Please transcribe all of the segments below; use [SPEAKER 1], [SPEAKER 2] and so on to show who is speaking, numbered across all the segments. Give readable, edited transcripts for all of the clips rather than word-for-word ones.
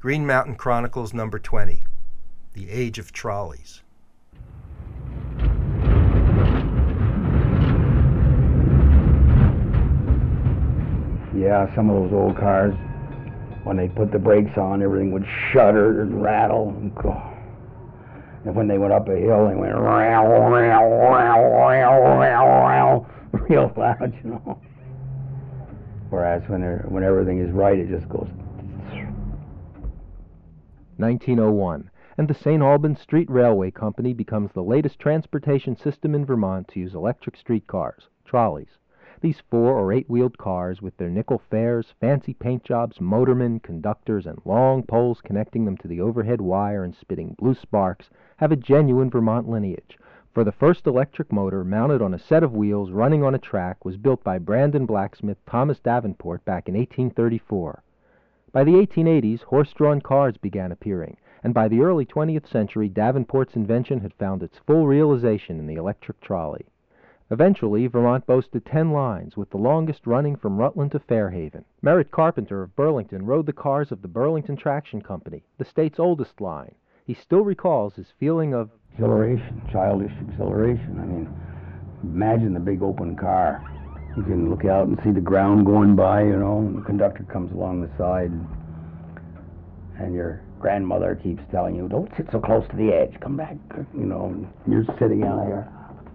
[SPEAKER 1] Green Mountain Chronicles number 20, The Age of Trolleys.
[SPEAKER 2] Yeah, some of those old cars, when they put the brakes on, everything would shudder and rattle and go. And when they went up a hill, they went row, row, row, row, row, row, real loud, you know. Whereas when everything is right, it just goes.
[SPEAKER 3] 1901, and the St. Albans Street Railway Company becomes the latest transportation system in Vermont to use electric streetcars, trolleys. These 4- or 8-wheeled cars, with their nickel fares, fancy paint jobs, motormen, conductors, and long poles connecting them to the overhead wire and spitting blue sparks, have a genuine Vermont lineage, for the first electric motor mounted on a set of wheels running on a track was built by Brandon blacksmith Thomas Davenport back in 1834. By the 1880s, horse-drawn cars began appearing, and by the early 20th century, Davenport's invention had found its full realization in the electric trolley. Eventually, Vermont boasted 10 lines, with the longest running from Rutland to Fairhaven. Merritt Carpenter of Burlington rode the cars of the Burlington Traction Company, the state's oldest line. He still recalls his feeling of
[SPEAKER 2] Exhilaration, childish exhilaration. I mean, imagine the big open car. You can look out and see the ground going by, you know, and the conductor comes along the side, and your grandmother keeps telling you, don't sit so close to the edge, come back, you know, and you're sitting out there,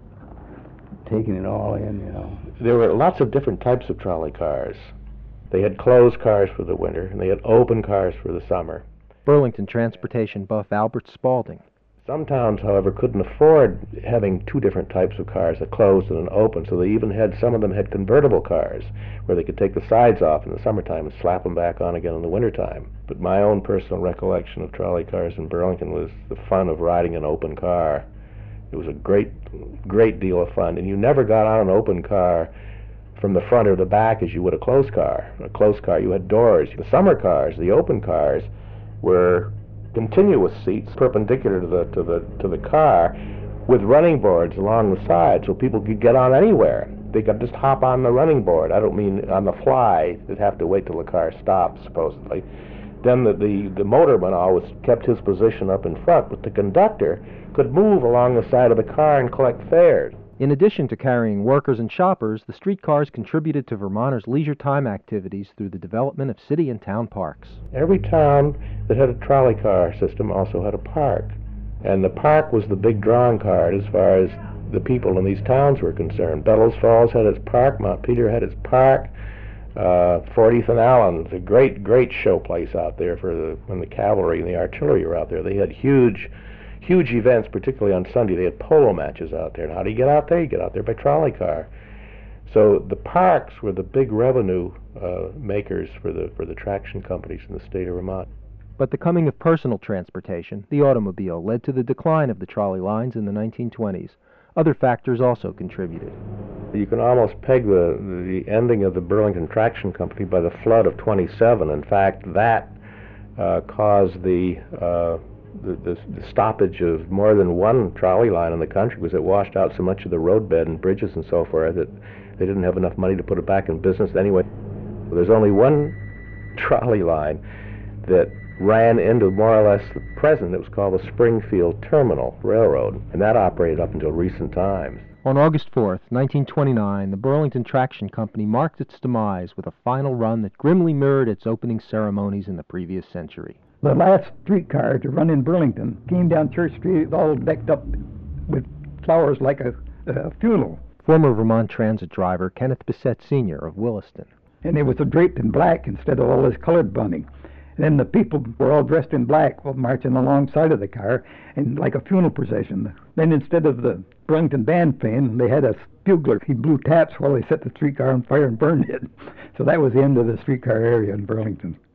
[SPEAKER 2] taking it all in, you know.
[SPEAKER 4] There were lots of different types of trolley cars. They had closed cars for the winter, and they had open cars for the summer.
[SPEAKER 3] Burlington transportation buff Albert Spaulding.
[SPEAKER 4] Some towns, however, couldn't afford having 2 different types of cars, a closed and an open, so they even had, some of them had convertible cars, where they could take the sides off in the summertime and slap them back on again in the wintertime. But my own personal recollection of trolley cars in Burlington was the fun of riding an open car. It was a great deal of fun, and you never got on an open car from the front or the back as you would a closed car. A closed car, you had doors. The summer cars, the open cars, were continuous seats perpendicular to the car, with running boards along the side, so people could get on anywhere. They could just hop on the running board. I don't mean on the fly. They'd have to wait till the car stopped, supposedly. Then the motorman always kept his position up in front, but the conductor could move along the side of the car and collect fares.
[SPEAKER 3] In addition to carrying workers and shoppers, the streetcars contributed to Vermonters' leisure time activities through the development of city and town parks.
[SPEAKER 4] Every town that had a trolley car system also had a park. And the park was the big drawing card as far as the people in these towns were concerned. Bellows Falls had its park, Montpelier had its park, 40th and Allen was a great show place out there for when the cavalry and the artillery were out there. They had huge events, particularly on Sunday. They had polo matches out there. And how do you get out there? You get out there by trolley car. So the parks were the big revenue makers for the traction companies in the state of Vermont.
[SPEAKER 3] But the coming of personal transportation, the automobile, led to the decline of the trolley lines in the 1920s. Other factors also contributed.
[SPEAKER 4] You can almost peg the ending of the Burlington Traction Company by the flood of 27. In fact, that caused the stoppage of more than one trolley line in the country, because it washed out so much of the roadbed and bridges and so forth that they didn't have enough money to put it back in business anyway. There's only one trolley line that ran into more or less the present. It was called the Springfield Terminal Railroad, and that operated up until recent times.
[SPEAKER 3] On August 4th, 1929, the Burlington Traction Company marked its demise with a final run that grimly mirrored its opening ceremonies in the previous century.
[SPEAKER 5] The last streetcar to run in Burlington came down Church Street all decked up with flowers like a funeral.
[SPEAKER 3] Former Vermont Transit driver Kenneth Bissett Sr. of Williston.
[SPEAKER 5] And it was draped in black instead of all this colored bunting. And then the people were all dressed in black, marching alongside of the car, and like a funeral procession. Then instead of the Burlington band playing, they had a bugler. He blew taps while they set the streetcar on fire and burned it. So that was the end of the streetcar area in Burlington.